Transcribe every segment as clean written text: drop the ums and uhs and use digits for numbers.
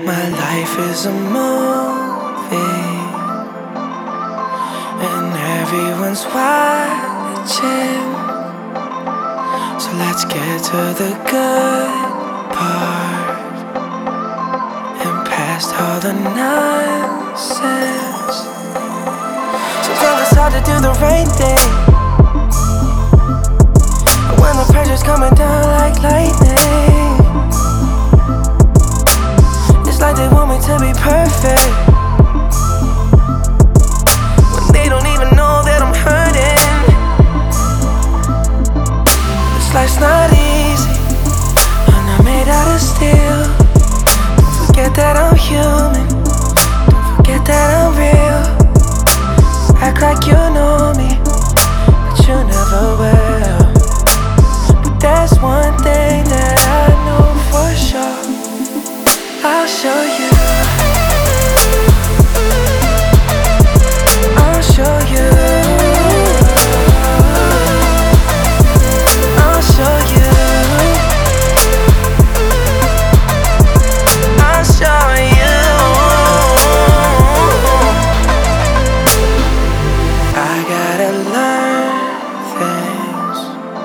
My life is a movie, and everyone's watching. So let's get to the good part and past all the nonsense. Sometimes it's hard to do the right thing when the pressure's coming down like lightning. It's like they want me to be perfect when they don't even know that I'm hurting. This life's not easy, I'm not made out of steel. Don't forget that I'm human, don't forget that I'm real. Act like you know me, but you never will. But there's one thing that I know for sure, I'll show you. I'll show you. I'll show you. I'll show you. I gotta learn things,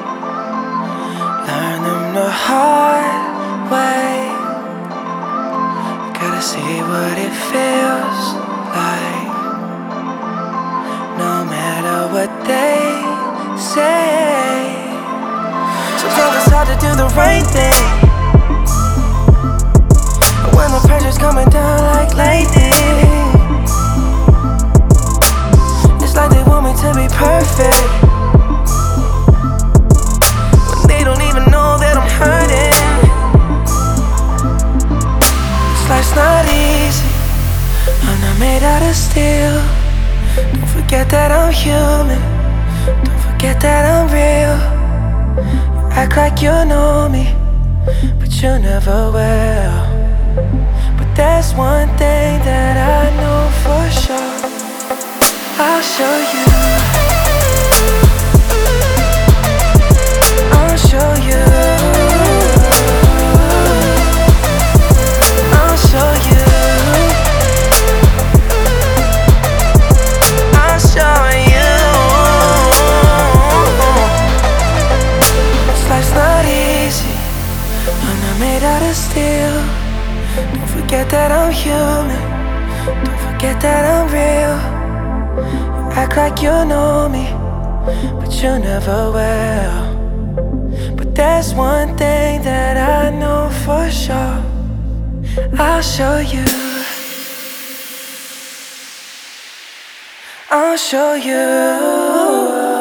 learn them the hard way. Gotta see what it feels like, no matter what they say. Sometimes it's hard to do the right thing when the pressure's coming down like lightning. It's like they want me to be perfect when they don't even know that I'm hurting. Life's not easy, I'm not made out of steel. Don't forget that I'm human, don't forget that I'm real. You act like you know me, but you never will. But there's one thing that I know for sure, I'll show you. I'll show you. I'll show you. I'll show you. This life's not easy, I'm not made out of steel. Don't forget that I'm human, don't forget that I'm real. You act like you know me, but you never will. But there's one thing that I know for sure, I'll show you. I'll show you.